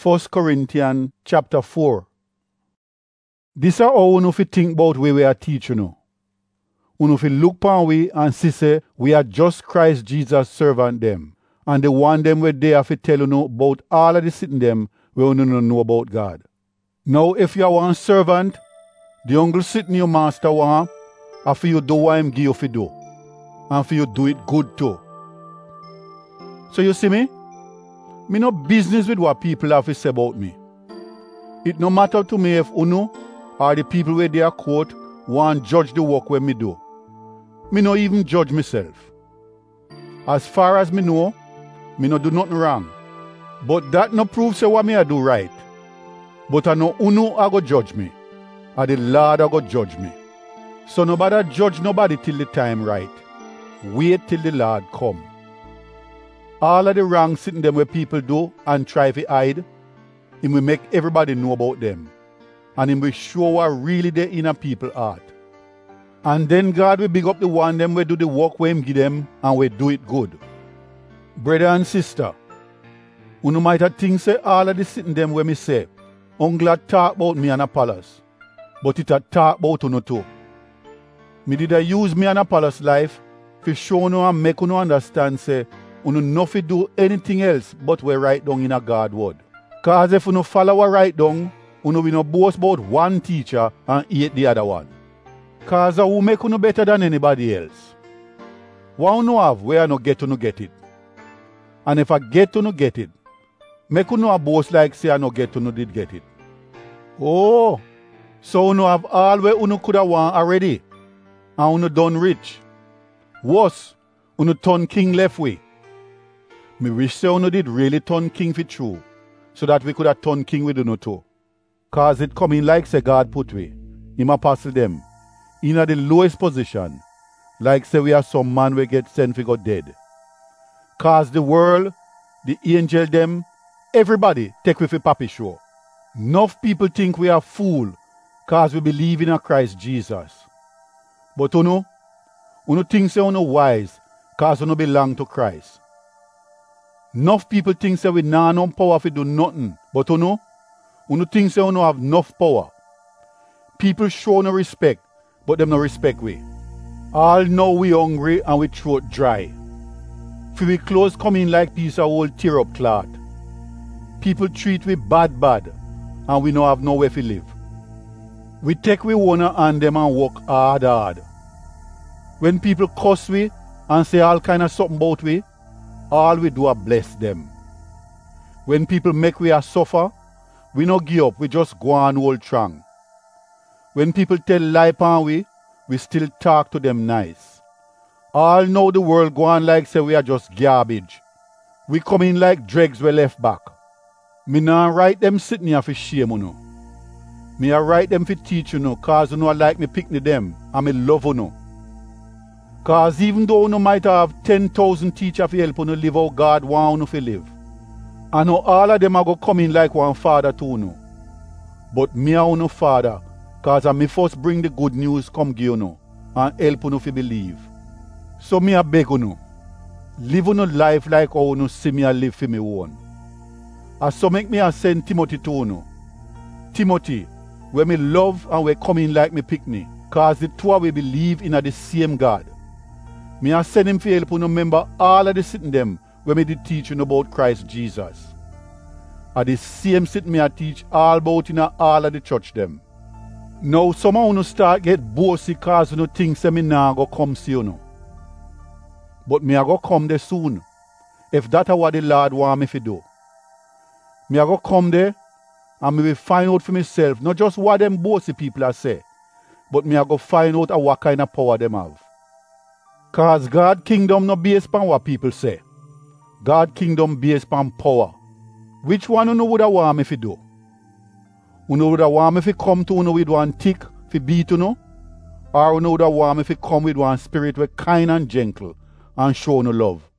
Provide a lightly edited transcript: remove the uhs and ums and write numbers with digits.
1 Corinthians chapter 4. This are how unu fi think about we are teaching you. Unu fi look pan we and see say we are just Christ Jesus servant them. And the one them where they have to tell you about all of the sitting them where you don't know about God. Now if you are one servant, the uncle sitting your master want, and for you do what him give you fi do. And for you do it good too. So you see me? Me no business with what people have to say about me. It no matter to me if unu or the people where they are quote want judge the work where me do. Me no even judge myself. As far as me know, me no do nothing wrong. But that no prove say what me I do right. But I know unu a go judge me. And the Lord a go judge me. So nobody judge nobody till the time right. Wait till the Lord come. All of the wrong sitting them where people do and try to hide, Him will make everybody know about them. And Him will show what really they in a people heart. And then God will big up the one them where do the work where Him give them and we do it good. Brother and sister, unu might have think say all of the sitting them where me say, uncle talk about me and Apollos, but it a talk about unu too. Me did I use me and Apollos life to show unu and make unu understand say, unu no fi do anything else but we write down in a God word. Cause if unu follow what write down, unu will not boast about one teacher and hate the other one. Cause who make unu better than anybody else. What unu have, where I no get unu get it. And if I get unu get it, make unu a boast like say I no get unu did get it. Oh, so unu have all where unu coulda want already. And unu done rich. Worse, unu turn king left way. Me wish say unu did really turn king for true, so that we could have turned king with unu too. Cause it coming like say God put we, Him apostle them, in the lowest position, like say we are some man we get sent for go dead. Cause the world, the angel them, everybody take we for papi show. Enough people think we are fool, cause we believe in a Christ Jesus. But unu think say unu wise, cause unu belong to Christ. Enough people think say we nah no power to do nothing. But unu think say unu have enough power. People show no respect, but them no respect we. All know we hungry and we throat dry. For we clothes come in like piece of old tear up cloth. People treat we bad, and we no have nowhere to live. We take we wanna on them and work hard. When people cuss we and say all kind of something about we, all we do are bless them. When people make we a suffer, we no give up, we just go on hold strong. When people tell lie upon we still talk to them nice. All know the world go on like say we are just garbage. We come in like dregs we left back. Me nah write them sitting here for shame unu. Me a write them for teach unu, cause unu are like me picnic them and me love unu. Cause even though unu might have 10,000 teachers to help unu live how God want unu to live, I know all of them are going to come in like one father to unu. But me and unu father, cause I me first bring the good news come give unu and help unu to believe. So me a beg unu, live unu life like how unu see me a live for me own. And so make me a send Timothy to unu. Timothy, where me love and we come in like me picnic, cause the two we believe in the same God. Me a send him for help unu remember all of the sitting them where me did teach you about Christ Jesus. And the same sitting me a teach all about in all of the church them. Now some of unu start get bossy cause unu think say me nah go come see unu. But me a go come there soon, if that is what the Lord want me to do. Me a go come there and me will find out for myself, not just what them bossy people are say, but me a go find out what kind of power them have. Cause God kingdom no based on what people say. God kingdom based on power. Which one unu woulda want me to do? Unu woulda want me to come to unu with one tick to beat unu? Or unu woulda want me to come with one spirit we kind and gentle and show unu love?